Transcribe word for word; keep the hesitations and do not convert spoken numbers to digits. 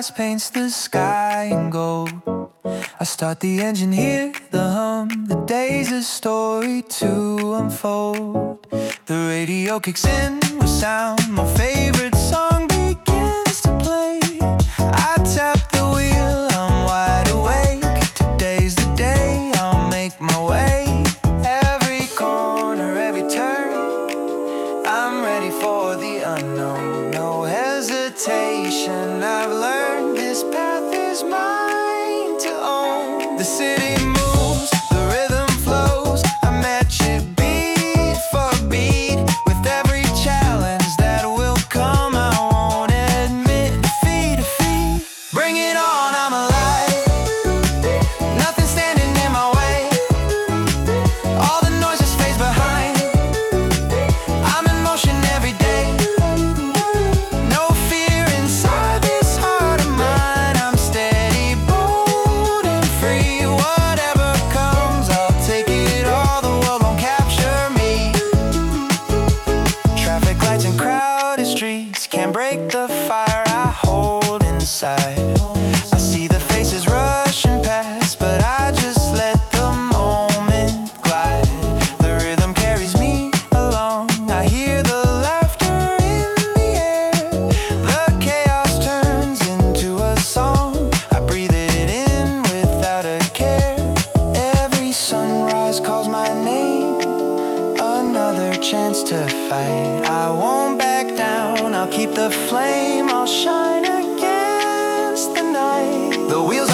sunrise paints the sky in gold. I start the engine, hear the hum. The day's a story to unfold. The radio kicks in with sound. My favorite song begins to play. I tap the wheel, I'm wide awake. Today's the day, I'll make my way. Every corner, every turn, I'm ready for the unknown. No hesitation, I've learned this path is mine to own. The city moves, the rhythm flows. I'm at you beat for beat. With every challenge that will come, I won't admit defeat, defeat. Bring it on, I'm alive. Nothing standing in my way. All the noise just fades behind. I'm in motion every day. No fear inside this heart of mine. I'm steady, bold and free. Whatever comes, I'll take it all. The world won't capture me. Traffic lights and crowded streets can't break the fire I hold inside. I see the faces rushing past, but I just let the moment glide. The rhythm carries me along. I hear the laughter in the air. The chaos turns into a song. I breathe it in without a care. Every sunrise calls my name. Another chance to fight. I won't back down. I'll keep the flame. I'll shine against the night. The wheels